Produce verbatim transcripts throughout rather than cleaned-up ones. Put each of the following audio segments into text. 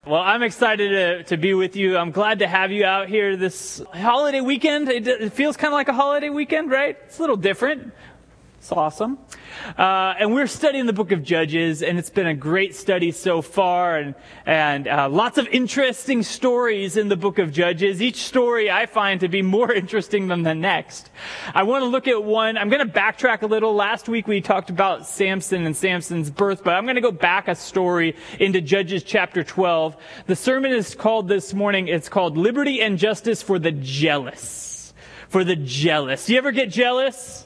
Well, I'm excited to, to be with you. I'm glad to have you out here this holiday weekend. It, it feels kind of like a holiday weekend, right? It's a little different. It's awesome. Uh, and we're studying the book of Judges, and it's been a great study so far, and, and uh, lots of interesting stories in the book of Judges. Each story I find to be more interesting than the next. I want to look at one. I'm going to backtrack a little. Last week we talked about Samson and Samson's birth, but I'm going to go back a story into Judges chapter twelve. The sermon is called this morning, it's called Liberty and Justice for the Jealous. For the jealous. You ever get jealous?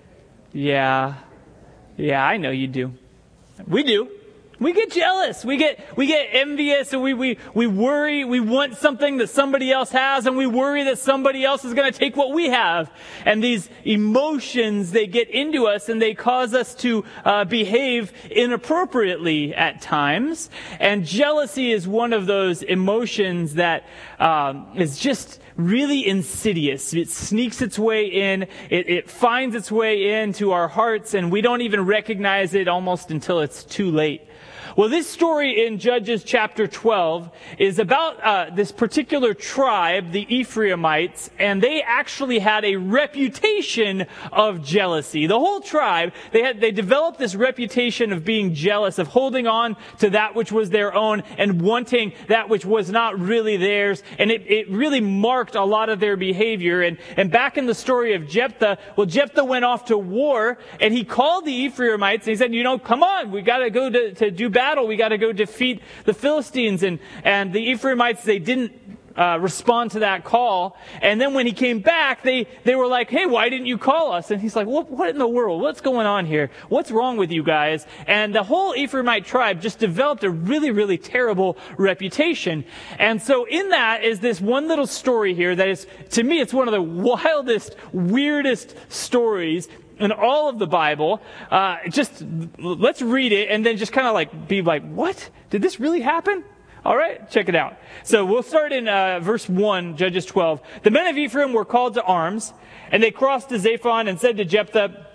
Yeah. Yeah, I know you do. We do. We get jealous. We get we get envious, and we, we, we worry. We want something that somebody else has, and we worry that somebody else is going to take what we have. And these emotions, they get into us, and they cause us to uh, behave inappropriately at times. And jealousy is one of those emotions that um, is just really insidious. It sneaks its way in. It, it finds its way into our hearts, and we don't even recognize it almost until it's too late. Well, this story in Judges chapter twelve is about uh, this particular tribe, the Ephraimites, and they actually had a reputation of jealousy. The whole tribe, they had they developed this reputation of being jealous, of holding on to that which was their own and wanting that which was not really theirs. And it, it really marked a lot of their behavior. And, and back in the story of Jephthah, well, Jephthah went off to war, and he called the Ephraimites, and he said, you know, come on, we got to go to, to do battle. We got to go defeat the Philistines. And, and the Ephraimites, they didn't uh, respond to that call. And then when he came back, they, they were like, hey, why didn't you call us? And he's like, what, what in the world? What's going on here? What's wrong with you guys? And the whole Ephraimite tribe just developed a really, really terrible reputation. And so in that is this one little story here that is, to me, it's one of the wildest, weirdest stories in all of the Bible. Uh, just let's read it and then just kind of like be like, what? Did this really happen? All right, check it out. So we'll start in uh, verse one, Judges twelve. The men of Ephraim were called to arms, and they crossed to Zaphon and said to Jephthah,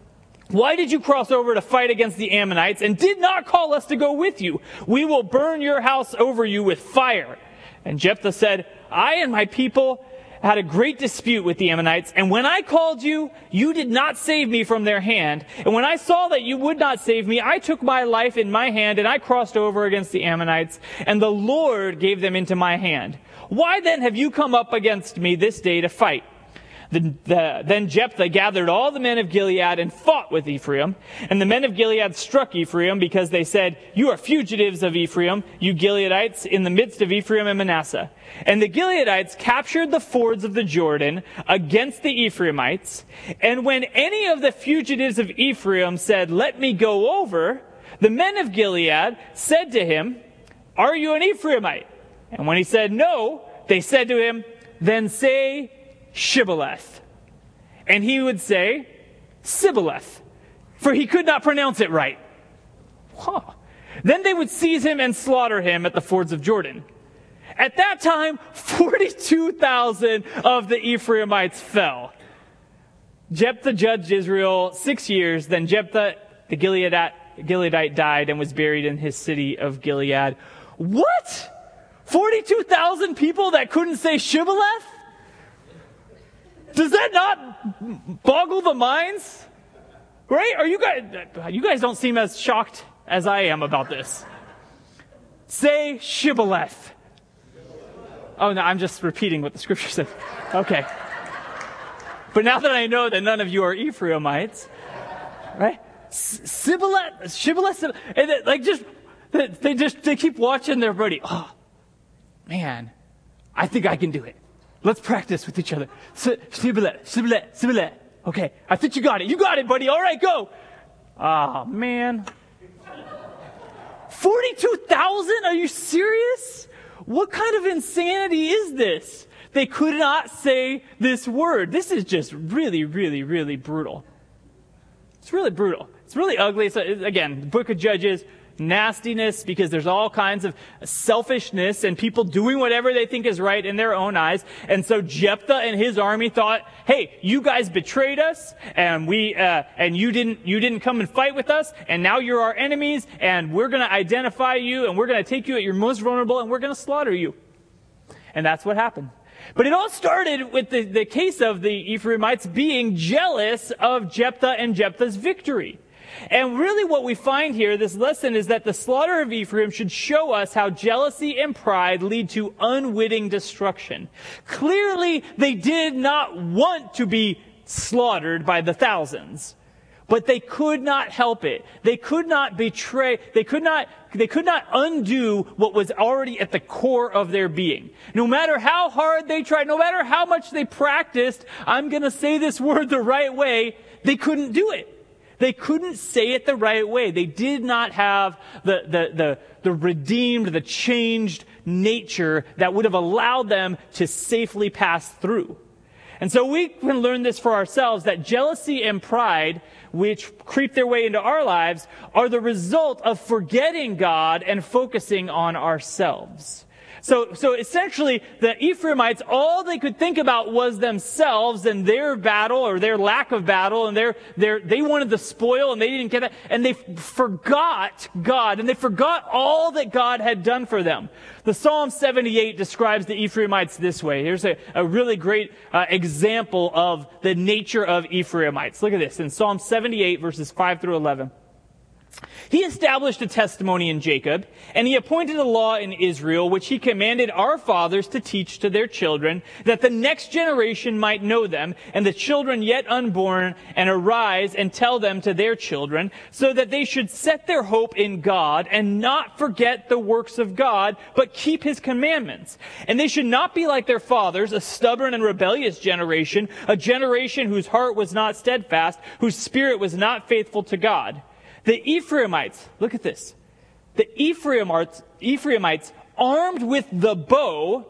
why did you cross over to fight against the Ammonites and did not call us to go with you? We will burn your house over you with fire. And Jephthah said, I and my people had a great dispute with the Ammonites, and when I called you, you did not save me from their hand. And when I saw that you would not save me, I took my life in my hand, and I crossed over against the Ammonites, and the Lord gave them into my hand. Why then have you come up against me this day to fight? The, the, then Jephthah gathered all the men of Gilead and fought with Ephraim. And the men of Gilead struck Ephraim because they said, you are fugitives of Ephraim, you Gileadites, in the midst of Ephraim and Manasseh. And the Gileadites captured the fords of the Jordan against the Ephraimites. And when any of the fugitives of Ephraim said, let me go over, the men of Gilead said to him, are you an Ephraimite? And when he said no, they said to him, then say Shibboleth. And he would say Sibboleth, for he could not pronounce it right. Huh. Then they would seize him and slaughter him at the fords of Jordan. At that time, forty-two thousand of the Ephraimites fell. Jephthah judged Israel six years. Then Jephthah, the Gileadite, Gileadite died and was buried in his city of Gilead. What? forty-two thousand people that couldn't say Shibboleth? Does that not boggle the minds? Right? Are you guys, you guys don't seem as shocked as I am about this. Say Shibboleth. Oh, no, I'm just repeating what the scripture says. Okay. But now that I know that none of you are Ephraimites, right? Sibboleth, Shibboleth, and they, like just, they just, they keep watching their buddy. Oh, man, I think I can do it. Let's practice with each other. Sibboleth, Sibboleth, Sibboleth. Okay, I think you got it. You got it, buddy. All right, go. Ah, oh, man. forty-two thousand? Are you serious? What kind of insanity is this? They could not say this word. This is just really, really, really brutal. It's really brutal. It's really ugly. So again, the book of Judges, nastiness, because there's all kinds of selfishness and people doing whatever they think is right in their own eyes. And so Jephthah and his army thought, hey, you guys betrayed us, and we uh, and you didn't you didn't come and fight with us, and now you're our enemies, and we're going to identify you, and we're going to take you at your most vulnerable, and we're going to slaughter you. And that's what happened. But it all started with the, the case of the Ephraimites being jealous of Jephthah and Jephthah's victory. And really what we find here, this lesson, is that the slaughter of Ephraim should show us how jealousy and pride lead to unwitting destruction. Clearly, they did not want to be slaughtered by the thousands, but they could not help it. They could not betray, they could not, they could not undo what was already at the core of their being. No matter how hard they tried, no matter how much they practiced, I'm going to say this word the right way, they couldn't do it. They couldn't say it the right way. They did not have the, the, the, the redeemed, the changed nature that would have allowed them to safely pass through. And so we can learn this for ourselves, that jealousy and pride, which creep their way into our lives, are the result of forgetting God and focusing on ourselves. So, so essentially, the Ephraimites, all they could think about was themselves and their battle or their lack of battle, and their, their, they wanted the spoil and they didn't get that, and they forgot God, and they forgot all that God had done for them. The Psalm seventy-eight describes the Ephraimites this way. Here's a, a really great uh, example of the nature of Ephraimites. Look at this in Psalm seventy-eight, verses five through eleven. He established a testimony in Jacob, and he appointed a law in Israel, which he commanded our fathers to teach to their children, that the next generation might know them, and the children yet unborn, and arise and tell them to their children, so that they should set their hope in God, and not forget the works of God, but keep his commandments. And they should not be like their fathers, a stubborn and rebellious generation, a generation whose heart was not steadfast, whose spirit was not faithful to God. The Ephraimites, look at this. The Ephraimites, Ephraimites, armed with the bow,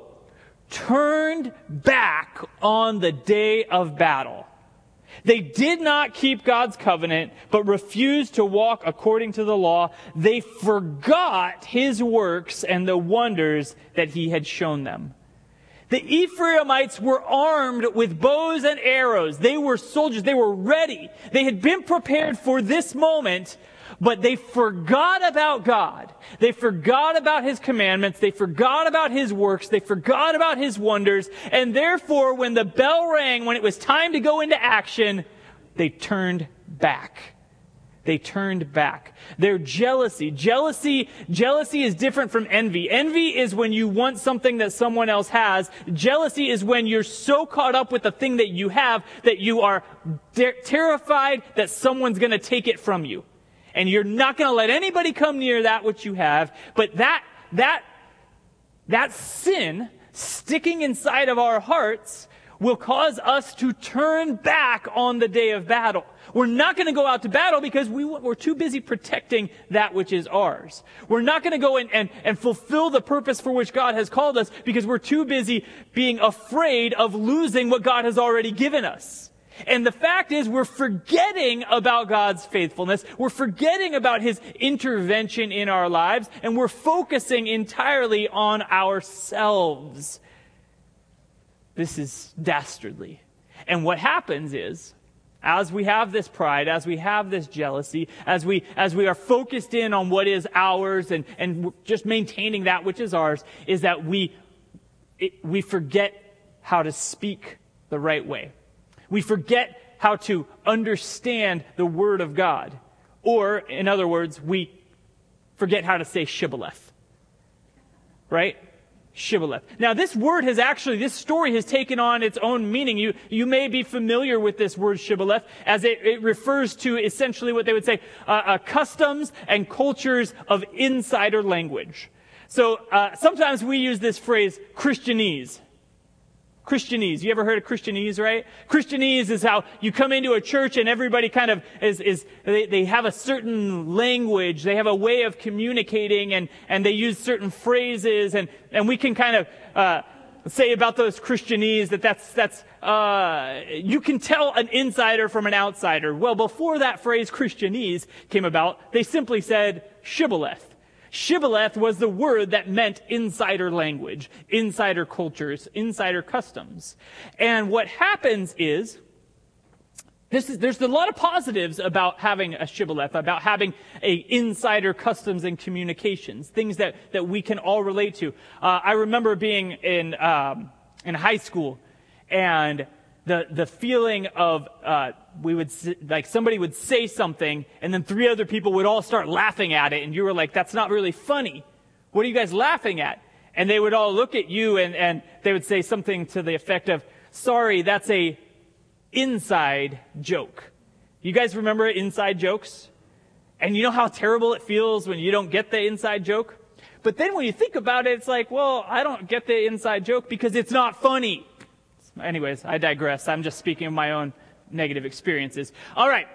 turned back on the day of battle. They did not keep God's covenant, but refused to walk according to the law. They forgot his works and the wonders that he had shown them. The Ephraimites were armed with bows and arrows. They were soldiers. They were ready. They had been prepared for this moment, but they forgot about God. They forgot about his commandments. They forgot about his works. They forgot about his wonders. And therefore, when the bell rang, when it was time to go into action, they turned back. They turned back. Their jealousy. Jealousy, jealousy is different from envy. Envy is when you want something that someone else has. Jealousy is when you're so caught up with the thing that you have that you are ter- terrified that someone's going to take it from you. And you're not going to let anybody come near that which you have. But that, that, that sin sticking inside of our hearts will cause us to turn back on the day of battle. We're not going to go out to battle because we, we're too busy protecting that which is ours. We're not going to go in and, and fulfill the purpose for which God has called us because we're too busy being afraid of losing what God has already given us. And the fact is, we're forgetting about God's faithfulness. We're forgetting about his intervention in our lives, and we're focusing entirely on ourselves. This is dastardly. And what happens is, as we have this pride, as we have this jealousy, as we as we are focused in on what is ours and, and just maintaining that which is ours, is that we it, we forget how to speak the right way. We forget how to understand the Word of God. Or, in other words, we forget how to say shibboleth. Right? Shibboleth. Now, this word has actually, this story has taken on its own meaning. You, you may be familiar with this word shibboleth, as it, it refers to essentially what they would say, uh, uh, customs and cultures of insider language. So, uh, sometimes we use this phrase, Christianese. Christianese. You ever heard of Christianese, right? Christianese is how you come into a church and everybody kind of is, is they, they have a certain language. They have a way of communicating and, and they use certain phrases and, and we can kind of, uh, say about those Christianese that that's, that's, uh, you can tell an insider from an outsider. Well, before that phrase Christianese came about, they simply said shibboleth. Shibboleth was the word that meant insider language, insider cultures, insider customs. And what happens is, This is, there's a lot of positives about having a shibboleth, about having a insider customs and communications, things that, that we can all relate to. Uh, I remember being in um, in high school, and the the feeling of uh, we would like somebody would say something, and then three other people would all start laughing at it, and you were like, "That's not really funny. What are you guys laughing at?" And they would all look at you, and and they would say something to the effect of, "Sorry, that's a inside joke." You guys remember inside jokes? And you know how terrible it feels when you don't get the inside joke? But then when you think about it, it's like, well, I don't get the inside joke because it's not funny. Anyways, I digress. I'm just speaking of my own negative experiences. All right.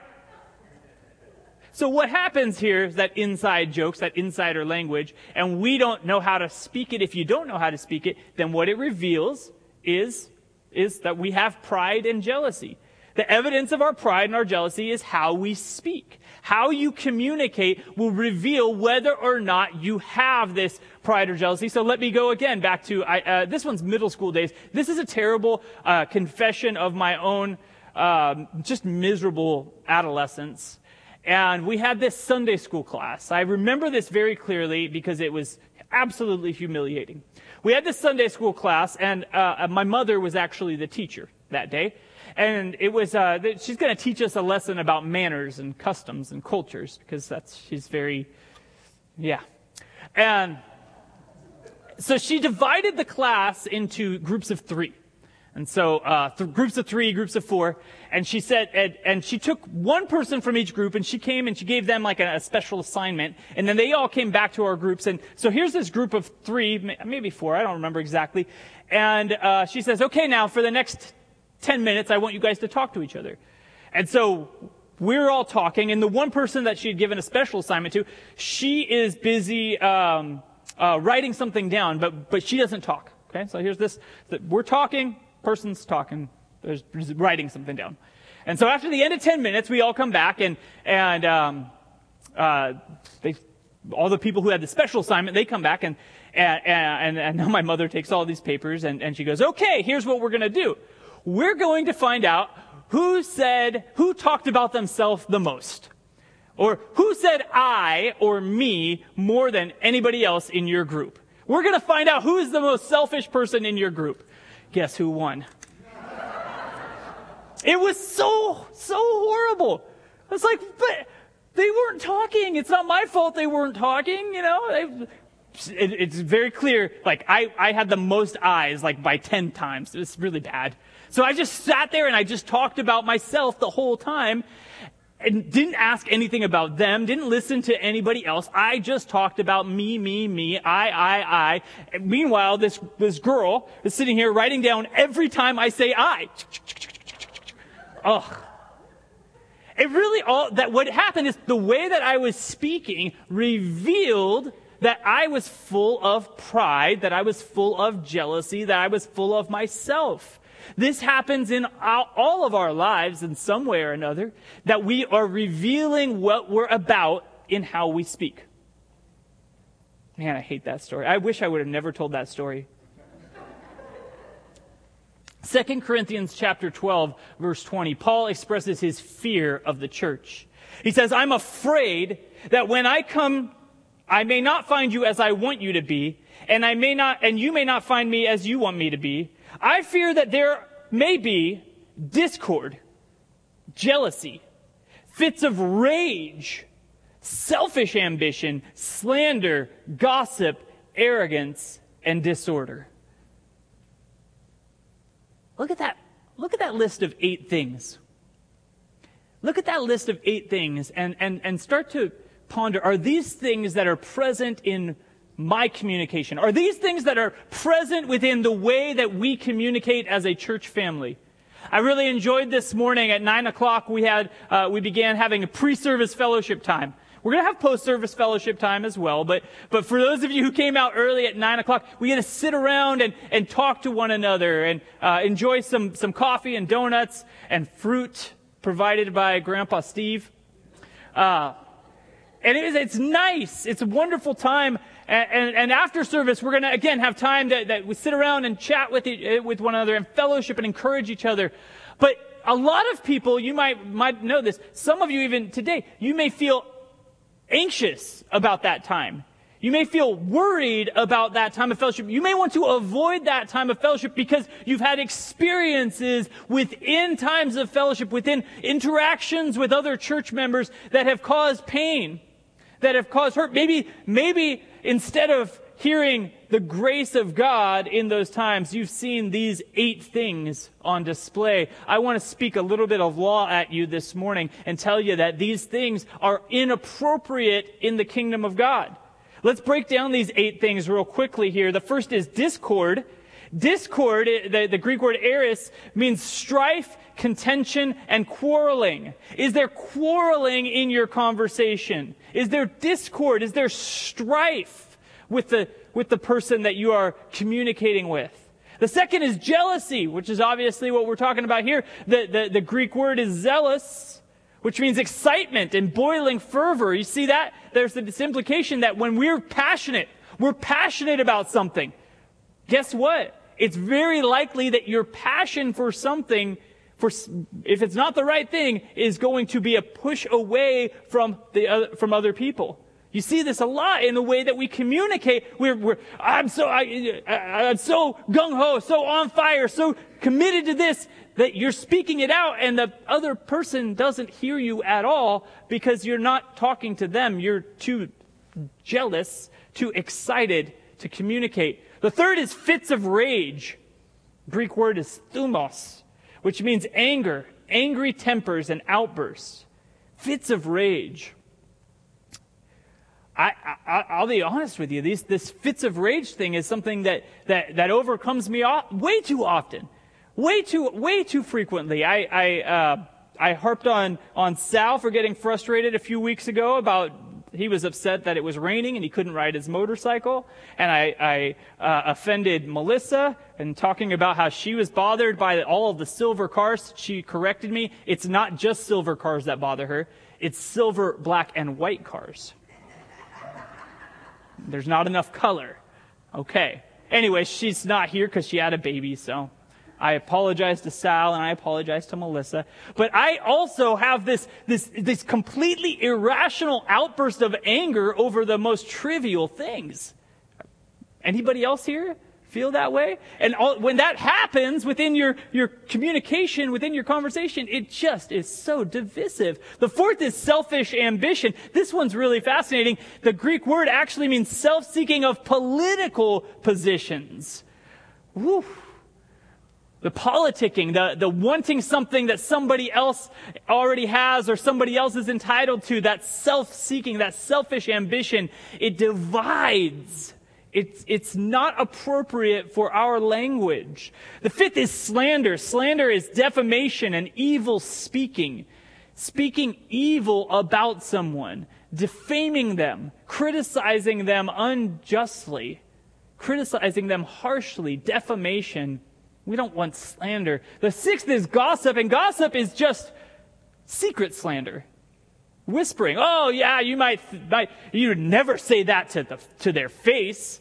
So what happens here is that inside jokes, that insider language, and we don't know how to speak it. If you don't know how to speak it, then what it reveals is is that we have pride and jealousy. The evidence of our pride and our jealousy is how we speak. How you communicate will reveal whether or not you have this pride or jealousy. So let me go again back to, I, uh, this one's middle school days. This is a terrible uh, confession of my own um, just miserable adolescence. And we had this Sunday school class. I remember this very clearly because it was absolutely humiliating. We had this Sunday school class, and uh, my mother was actually the teacher that day. And it was, uh, she's going to teach us a lesson about manners and customs and cultures, because that's, she's very, yeah. And so she divided the class into groups of three. And so uh, th- groups of three, groups of four. And she said, and, and she took one person from each group, and she came and she gave them like a, a special assignment. And then they all came back to our groups. And so here's this group of three, maybe four, I don't remember exactly. And uh, she says, okay, now for the next ten minutes, I want you guys to talk to each other. And so we're all talking. And the one person that she had given a special assignment to, she is busy um, uh, writing something down, but but she doesn't talk. Okay, so here's this. We're talking. Person's talking, there's writing something down. And so after the end of ten minutes, we all come back, and and um, uh, they, all the people who had the special assignment, they come back, and and, and, and now my mother takes all these papers, and, and she goes, okay, here's what we're going to do. We're going to find out who said, who talked about themselves the most. Or who said I or me more than anybody else in your group. We're going to find out who is the most selfish person in your group. Guess who won? It was so, so horrible. It's like, but they weren't talking. It's not my fault they weren't talking, you know. They, it, it's very clear, like, I, I had the most eyes, like, by ten times. It was really bad. So I just sat there and I just talked about myself the whole time and didn't ask anything about them, didn't listen to anybody else. I just talked about me, me, me, I, I, I. And meanwhile, this, this girl is sitting here writing down every time I say I. Ugh. It really all, that what happened is the way that I was speaking revealed that I was full of pride, that I was full of jealousy, that I was full of myself. This happens in all of our lives in some way or another, that we are revealing what we're about in how we speak. Man, I hate that story. I wish I would have never told that story. Second Corinthians chapter twelve, verse twenty, Paul expresses his fear of the church. He says, I'm afraid that when I come, I may not find you as I want you to be, and I may not, and you may not find me as you want me to be. I fear that there may be discord, jealousy, fits of rage, selfish ambition, slander, gossip, arrogance, and disorder. Look at that. Look at that list of eight things. Look at that list of eight things and, and, and start to ponder, are these things that are present in my communication? Are these things that are present within the way that we communicate as a church family? I really enjoyed this morning at nine o'clock. We had uh, we began having a pre-service fellowship time. We're going to have post-service fellowship time as well. But but for those of you who came out early at nine o'clock, we get to sit around and, and talk to one another and uh, enjoy some, some coffee and donuts and fruit provided by Grandpa Steve. Uh And it is, it's nice. It's a wonderful time. And, and, and after service, we're going to, again, have time that, that we sit around and chat with, it, with one another and fellowship and encourage each other. But a lot of people, you might, might know this, some of you even today, you may feel anxious about that time. You may feel worried about that time of fellowship. You may want to avoid that time of fellowship because you've had experiences within times of fellowship, within interactions with other church members that have caused pain, that have caused hurt. Maybe, maybe instead of hearing the grace of God in those times, you've seen these eight things on display. I want to speak a little bit of law at you this morning and tell you that these things are inappropriate in the kingdom of God. Let's break down these eight things real quickly here. The first is discord. Discord, the, the Greek word eris, means strife, contention, and quarreling. Is there quarreling in your conversation? Is there discord? Is there strife with the, with the person that you are communicating with? The second is jealousy, which is obviously what we're talking about here. The, the, the Greek word is zealous, which means excitement and boiling fervor. You see that? There's this implication that when we're passionate, we're passionate about something. Guess what? It's very likely that your passion for something, for if it's not the right thing, is going to be a push away from the other, from other people. You see this a lot in the way that we communicate. We're, we're I'm so I, I, I'm so gung ho, so on fire, so committed to this, that you're speaking it out and the other person doesn't hear you at all because you're not talking to them. You're too jealous, too excited to communicate. The third is fits of rage. Greek word is thumos, which means anger, angry tempers and outbursts. Fits of rage. I, I, I'll be honest with you. These, this fits of rage thing is something that, that, that overcomes me way too often. Way too, way too frequently. I, I, uh, I harped on, on Sal for getting frustrated a few weeks ago about, he was upset that it was raining and he couldn't ride his motorcycle. And I, I, uh, offended Melissa and talking about how she was bothered by all of the silver cars. She corrected me. It's not just silver cars that bother her. It's silver, black, and white cars. There's not enough color. Okay. Anyway, she's not here because she had a baby, so I apologize to Sal and I apologize to Melissa. But I also have this, this, this completely irrational outburst of anger over the most trivial things. Anybody else here feel that way? And all, when that happens within your, your communication, within your conversation, it just is so divisive. The fourth is selfish ambition. This one's really fascinating. The Greek word actually means self-seeking of political positions. Woo. The politicking, the, the wanting something that somebody else already has or somebody else is entitled to, that self-seeking, that selfish ambition, it divides. It's, it's not appropriate for our language. The fifth is slander. Slander is defamation and evil speaking. Speaking evil about someone, defaming them, criticizing them unjustly, criticizing them harshly, defamation. We don't want slander. The sixth is gossip, and gossip is just secret slander. Whispering. Oh, yeah, you might, might you would never say that to the, to their face,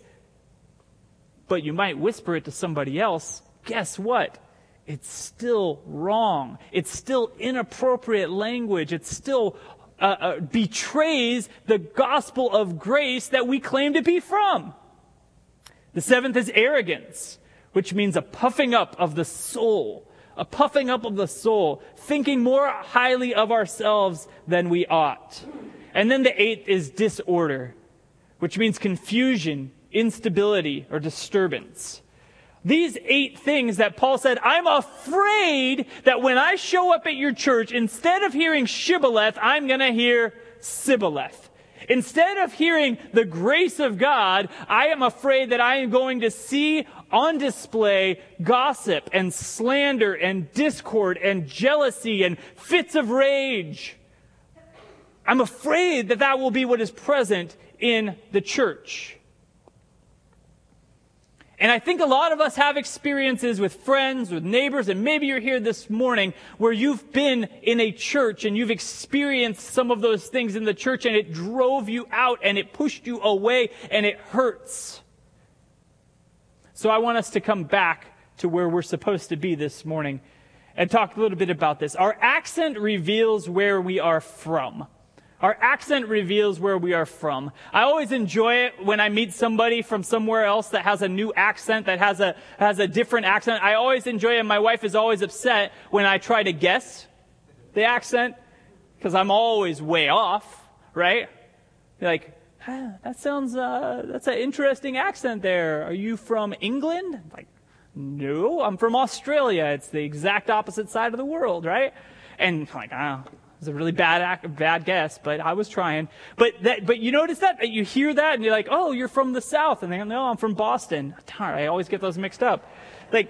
but you might whisper it to somebody else. Guess what? It's still wrong. It's still inappropriate language. It still uh, uh, betrays the gospel of grace that we claim to be from. The seventh is arrogance, which means a puffing up of the soul, a puffing up of the soul, thinking more highly of ourselves than we ought. And then the eighth is disorder, which means confusion, instability, or disturbance. These eight things that Paul said, I'm afraid that when I show up at your church, instead of hearing shibboleth, I'm going to hear sibboleth. Instead of hearing the grace of God, I am afraid that I am going to see on display gossip and slander and discord and jealousy and fits of rage. I'm afraid that that will be what is present in the church. And I think a lot of us have experiences with friends, with neighbors, and maybe you're here this morning where you've been in a church and you've experienced some of those things in the church and it drove you out and it pushed you away and it hurts. So I want us to come back to where we're supposed to be this morning and talk a little bit about this. Our accent reveals where we are from. Our accent reveals where we are from. I always enjoy it when I meet somebody from somewhere else that has a new accent, that has a has a different accent. I always enjoy it. My wife is always upset when I try to guess the accent because I'm always way off, right? They're like, ah, that sounds, uh, that's an interesting accent there. Are you from England? I'm like, no, I'm from Australia. It's the exact opposite side of the world, right? And I'm like, ah. It was a really bad act, bad guess, but I was trying. But that, but you notice that? You hear that and you're like, oh, you're from the South. And they go, no, I'm from Boston. Darn, I always get those mixed up. Like,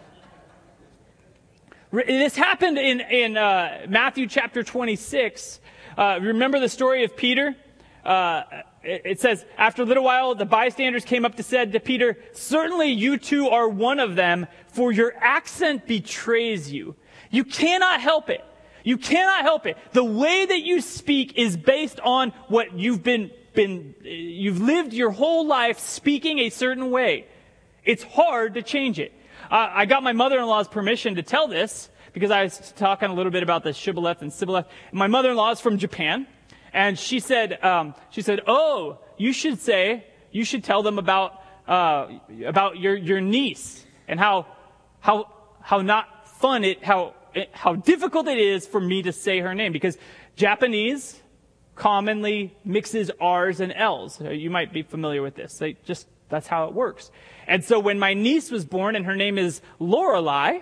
this happened in, in uh, Matthew chapter twenty-six. Uh, remember the story of Peter? Uh, it, it says, after a little while, the bystanders came up to said to Peter, certainly you two are one of them, for your accent betrays you. You cannot help it. You cannot help it. The way that you speak is based on what you've been, been, you've lived your whole life speaking a certain way. It's hard to change it. Uh, I got my mother-in-law's permission to tell this because I was talking a little bit about the shibboleth and sibboleth. My mother-in-law is from Japan, and she said, um, she said, oh, you should say, you should tell them about, uh, about your, your niece and how, how, how not fun it, how, how difficult it is for me to say her name, because Japanese commonly mixes R's and L's. You might be familiar with this. They just, that's how it works. And so when my niece was born and her name is Lorelei,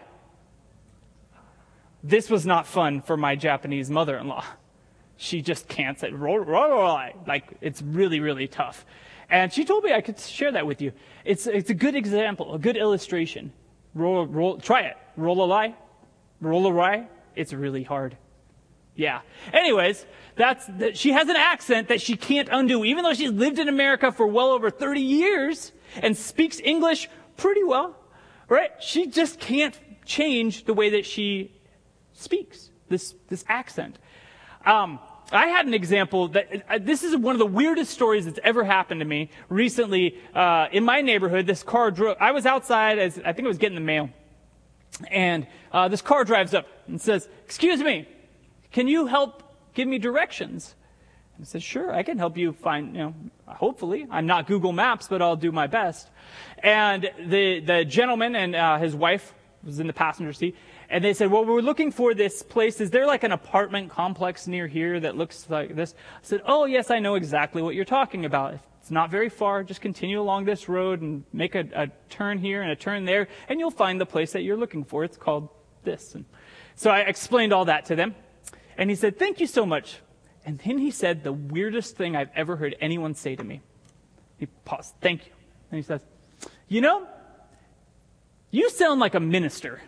this was not fun for my Japanese mother-in-law. She just can't say Lorelei. Like, it's really, really tough. And she told me I could share that with you. It's, it's a good example, a good illustration. Roll, roll, try it. Lorelei. Lorelei, it's really hard. Yeah. Anyways, that's that she has an accent that she can't undo, even though she's lived in America for well over thirty years and speaks English pretty well, right? She just can't change the way that she speaks this this accent. Um, I had an example that uh, this is one of the weirdest stories that's ever happened to me recently. Uh, in my neighborhood, this car drove. I was outside as I think I was getting the mail. And uh, this car drives up and says, excuse me, can you help give me directions? And I said, sure, I can help you find, you know, hopefully. I'm not Google Maps, but I'll do my best. And the, the gentleman and uh, his wife was in the passenger seat. And they said, well, we're looking for this place. Is there like an apartment complex near here that looks like this? I said, oh, yes, I know exactly what you're talking about. It's not very far. Just continue along this road and make a, a turn here and a turn there, and you'll find the place that you're looking for. It's called this. And so I explained all that to them. And he said, thank you so much. And then he said the weirdest thing I've ever heard anyone say to me. He paused. Thank you. And he says, you know, you sound like a minister.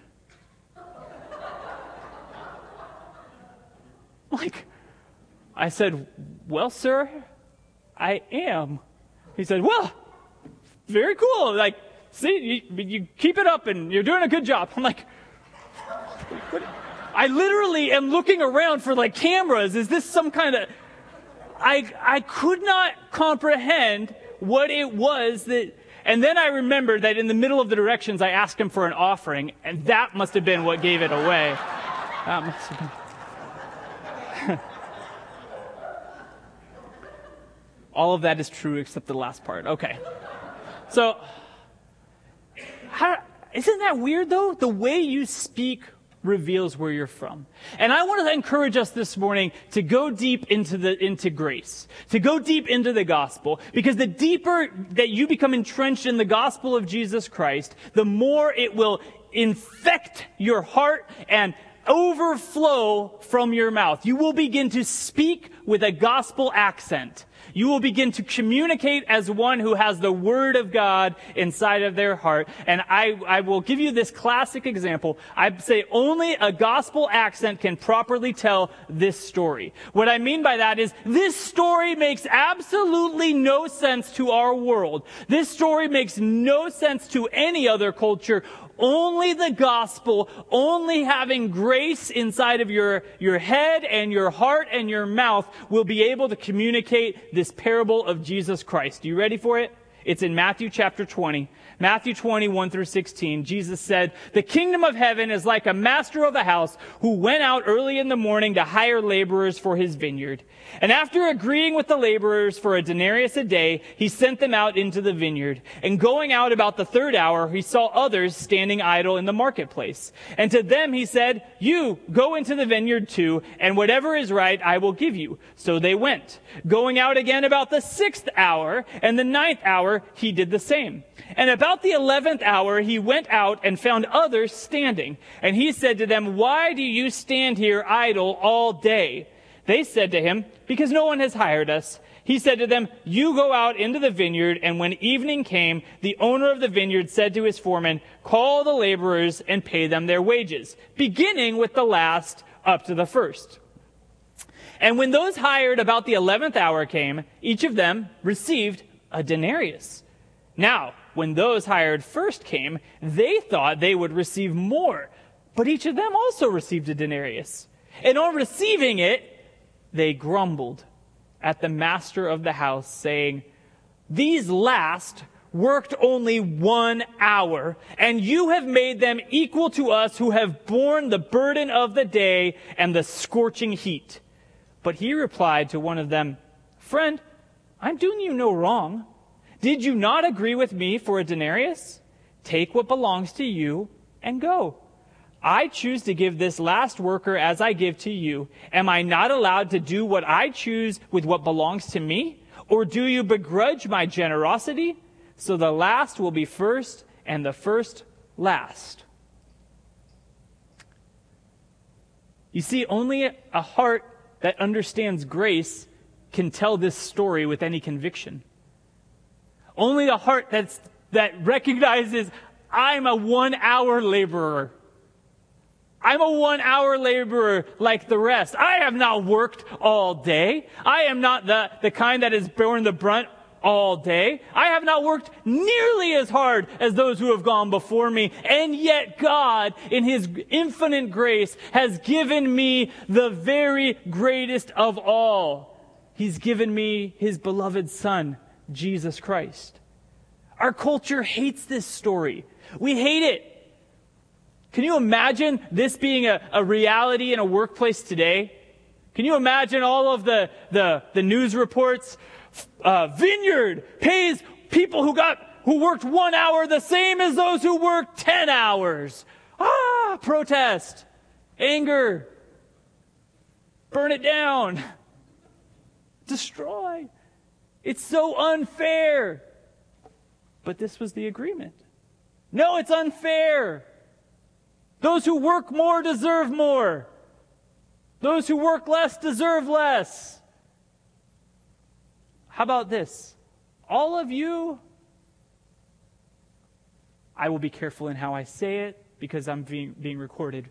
Like, I said, well, sir, I am. He said, well, very cool. Like, see, you, you keep it up and you're doing a good job. I'm like, what? I literally am looking around for like cameras. Is this some kind of, I, I could not comprehend what it was that, and then I remembered that in the middle of the directions, I asked him for an offering, and that must have been what gave it away. That must have been. All of that is true except the last part. Okay. So, how, isn't that weird though? The way you speak reveals where you're from. And I want to encourage us this morning to go deep into the, into grace, to go deep into the gospel, because the deeper that you become entrenched in the gospel of Jesus Christ, the more it will infect your heart and overflow from your mouth. You will begin to speak with a gospel accent. You will begin to communicate as one who has the Word of God inside of their heart. And I, I will give you this classic example. I say only a gospel accent can properly tell this story. What I mean by that is this story makes absolutely no sense to our world. This story makes no sense to any other culture. Only the gospel, only having grace inside of your, your head and your heart and your mouth will be able to communicate this parable of Jesus Christ. You ready for it? It's in Matthew chapter twenty. Matthew twenty, one through sixteen. Jesus said, "The kingdom of heaven is like a master of a house who went out early in the morning to hire laborers for his vineyard. And after agreeing with the laborers for a denarius a day, he sent them out into the vineyard. And going out about the third hour, he saw others standing idle in the marketplace. And to them he said, 'You go into the vineyard too, and whatever is right I will give you.' So they went. Going out again about the sixth hour and the ninth hour, he did the same. And about the eleventh hour, he went out and found others standing. And he said to them, 'Why do you stand here idle all day?' They said to him, 'Because no one has hired us.' He said to them, 'You go out into the vineyard.' And when evening came, the owner of the vineyard said to his foreman, 'Call the laborers and pay them their wages, beginning with the last up to the first.' And when those hired about the eleventh hour came, each of them received a denarius. Now, when those hired first came, they thought they would receive more, but each of them also received a denarius. And on receiving it, they grumbled at the master of the house, saying, 'These last worked only one hour, and you have made them equal to us who have borne the burden of the day and the scorching heat.' But he replied to one of them, 'Friend, I'm doing you no wrong. Did you not agree with me for a denarius? Take what belongs to you and go. I choose to give this last worker as I give to you. Am I not allowed to do what I choose with what belongs to me? Or do you begrudge my generosity? So the last will be first and the first last.'" You see, only a heart that understands grace can tell this story with any conviction. Only a heart that's, that recognizes, I'm a one-hour laborer. I'm a one-hour laborer like the rest. I have not worked all day. I am not the, the kind that has borne the brunt all day. I have not worked nearly as hard as those who have gone before me. And yet God, in His infinite grace, has given me the very greatest of all. He's given me His beloved Son, Jesus Christ. Our culture hates this story. We hate it. Can you imagine this being a, a reality in a workplace today? Can you imagine all of the, the, the news reports? Uh, Vineyard pays people who got who worked one hour the same as those who worked ten hours. Ah, protest, anger, burn it down, destroy. It's so unfair. But this was the agreement. No, it's unfair. Those who work more deserve more. Those who work less deserve less. How about this? All of you, I will be careful in how I say it because I'm being, being recorded,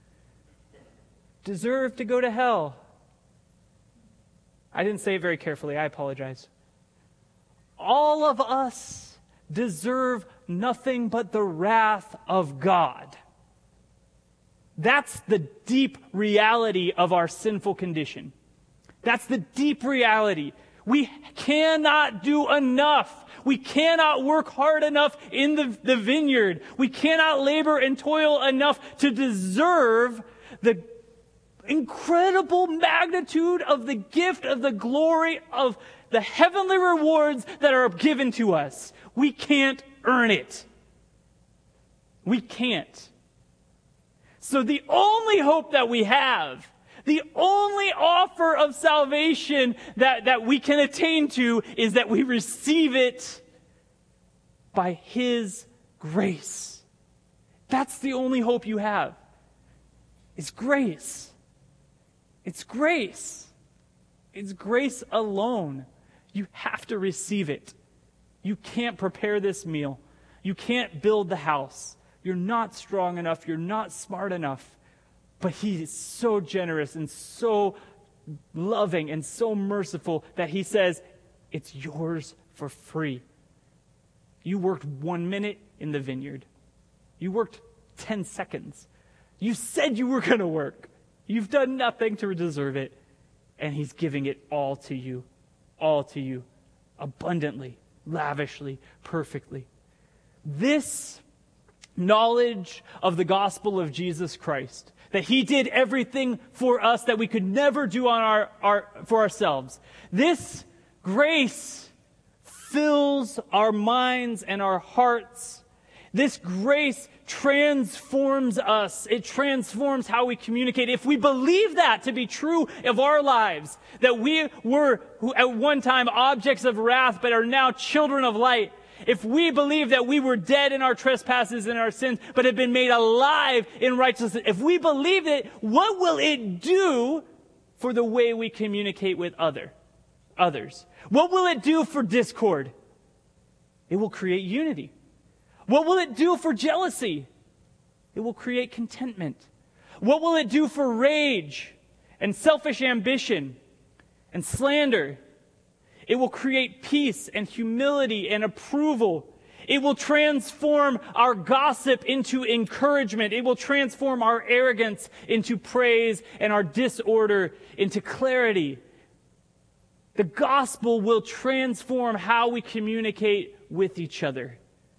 deserve to go to hell. I didn't say it very carefully. I apologize. All of us deserve nothing but the wrath of God. That's the deep reality of our sinful condition. That's the deep reality. We cannot do enough. We cannot work hard enough in the, the vineyard. We cannot labor and toil enough to deserve the incredible magnitude of the gift of the glory of the heavenly rewards that are given to us. We can't earn it. We can't. So the only hope that we have, the only offer of salvation that, that we can attain to is that we receive it by His grace. That's the only hope you have. It's grace. It's grace. It's grace alone. You have to receive it. You can't prepare this meal. You can't build the house. You're not strong enough. You're not smart enough. But he is so generous and so loving and so merciful that he says, it's yours for free. You worked one minute in the vineyard. You worked ten seconds. You said you were going to work. You've done nothing to deserve it. And he's giving it all to you. All to you. Abundantly, lavishly, perfectly. This knowledge of the gospel of Jesus Christ, that he did everything for us that we could never do on our, our for ourselves. This grace fills our minds and our hearts. This grace transforms us. It transforms how we communicate. If we believe that to be true of our lives, that we were at one time objects of wrath but are now children of light, if we believe that we were dead in our trespasses and our sins but have been made alive in righteousness, if we believe it, what will it do for the way we communicate with other others? What will it do for discord? It will create unity. What will it do for jealousy? It will create contentment. What will it do for rage and selfish ambition and slander? It will create peace and humility and approval. It will transform our gossip into encouragement. It will transform our arrogance into praise and our disorder into clarity. The gospel will transform how we communicate with each other.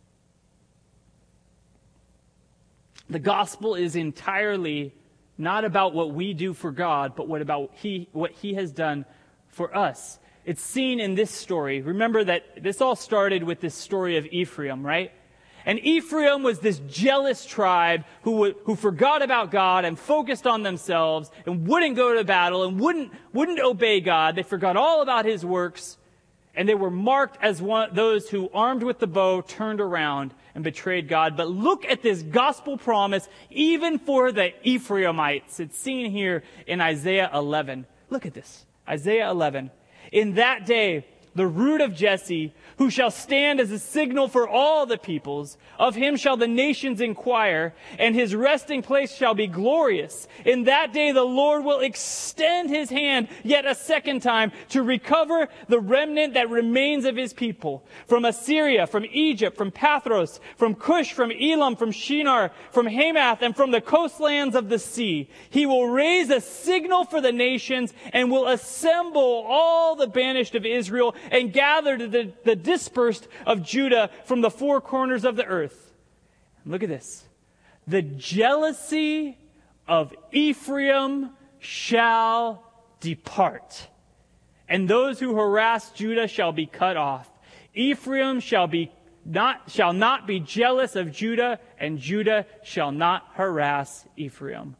The gospel is entirely not about what we do for God, but what about he, what he has done for us. It's seen in this story. Remember that this all started with this story of Ephraim, right? And Ephraim was this jealous tribe who who forgot about God and focused on themselves and wouldn't go to battle and wouldn't wouldn't obey God. They forgot all about his works, and they were marked as one those who, armed with the bow, turned around and betrayed God. But look at this gospel promise, even for the Ephraimites. It's seen here in Isaiah eleven. Look at this. Isaiah eleven. In that day, the root of Jesse, who shall stand as a signal for all the peoples, of him shall the nations inquire, and his resting place shall be glorious. In that day the Lord will extend his hand yet a second time to recover the remnant that remains of his people. From Assyria, from Egypt, from Pathros, from Cush, from Elam, from Shinar, from Hamath, and from the coastlands of the sea. He will raise a signal for the nations and will assemble all the banished of Israel and gather the, the dispersed of Judah from the four corners of the earth. Look at this. The jealousy of Ephraim shall depart, and those who harass Judah shall be cut off. Ephraim shall be not shall not be jealous of Judah, and Judah shall not harass Ephraim.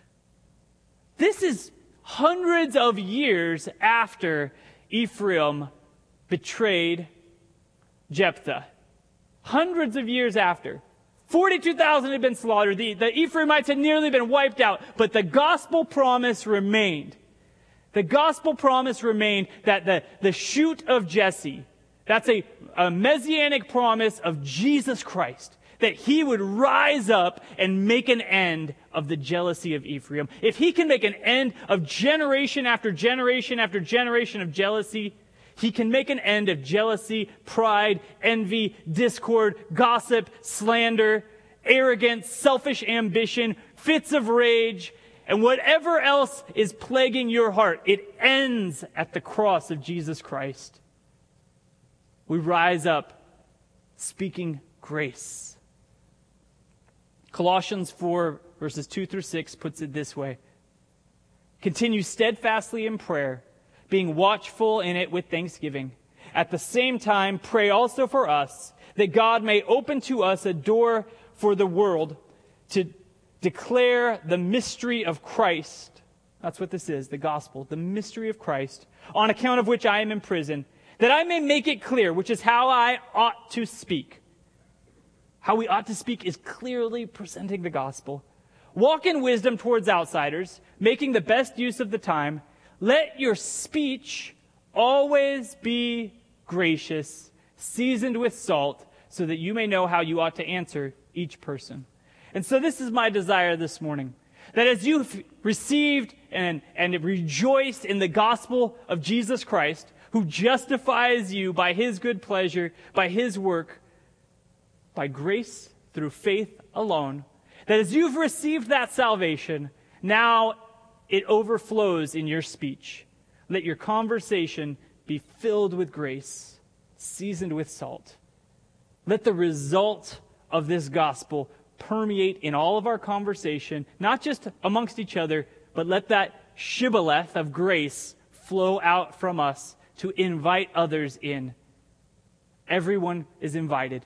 This is hundreds of years after Ephraim betrayed Jephthah. Hundreds of years after. forty-two thousand had been slaughtered. The, the Ephraimites had nearly been wiped out. But the gospel promise remained. The gospel promise remained that the, the shoot of Jesse, that's a, a messianic promise of Jesus Christ, that he would rise up and make an end of the jealousy of Ephraim. If he can make an end of generation after generation after generation of jealousy, he can make an end of jealousy, pride, envy, discord, gossip, slander, arrogance, selfish ambition, fits of rage, and whatever else is plaguing your heart. It ends at the cross of Jesus Christ. We rise up speaking grace. Colossians four, verses two through six puts it this way. Continue steadfastly in prayer, being watchful in it with thanksgiving. At the same time, pray also for us, that God may open to us a door for the world to declare the mystery of Christ. That's what this is, the gospel, the mystery of Christ, on account of which I am in prison, that I may make it clear, which is how I ought to speak. How we ought to speak is clearly presenting the gospel. Walk in wisdom towards outsiders, making the best use of the time. Let your speech Always be gracious, seasoned with salt, so that you may know how you ought to answer each person. And so this is my desire this morning, that as you've received and, and rejoiced in the gospel of Jesus Christ, who justifies you by his good pleasure, by his work, by grace through faith alone, that as you've received that salvation, now it overflows in your speech. Let your conversation be filled with grace, seasoned with salt. Let the result of this gospel permeate in all of our conversation, not just amongst each other, but let that shibboleth of grace flow out from us to invite others in. Everyone is invited.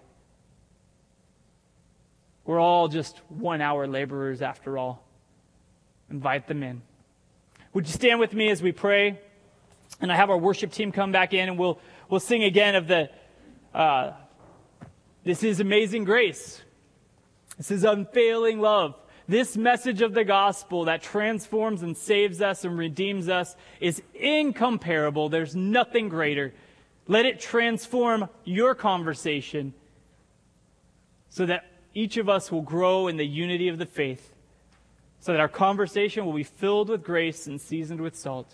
We're all just one-hour laborers after all. Invite them in. Would you stand with me as we pray? And I have our worship team come back in, and we'll we'll sing again of the, uh, this is amazing grace. This is unfailing love. This message of the gospel that transforms and saves us and redeems us is incomparable. There's nothing greater. Let it transform your conversation so that each of us will grow in the unity of the faith, so that our conversation will be filled with grace and seasoned with salt.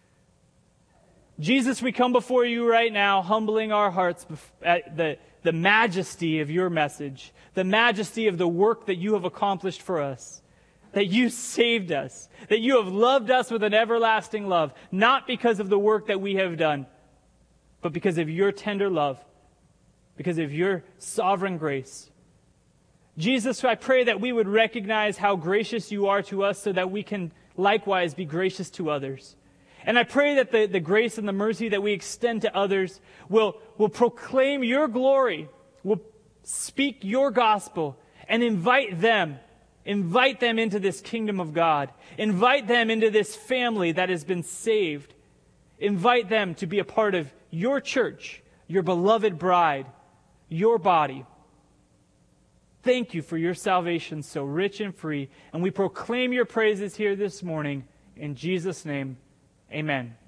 Jesus, we come before you right now, humbling our hearts at the, the majesty of your message, the majesty of the work that you have accomplished for us, that you saved us, that you have loved us with an everlasting love, not because of the work that we have done, but because of your tender love, because of your sovereign grace. Jesus, I pray that we would recognize how gracious you are to us so that we can likewise be gracious to others. And I pray that the, the grace and the mercy that we extend to others will, will proclaim your glory, will speak your gospel, and invite them, invite them into this kingdom of God. Invite them into this family that has been saved. Invite them to be a part of your church, your beloved bride, your body. Thank you for your salvation so rich and free. And we proclaim your praises here this morning. In Jesus' name, amen.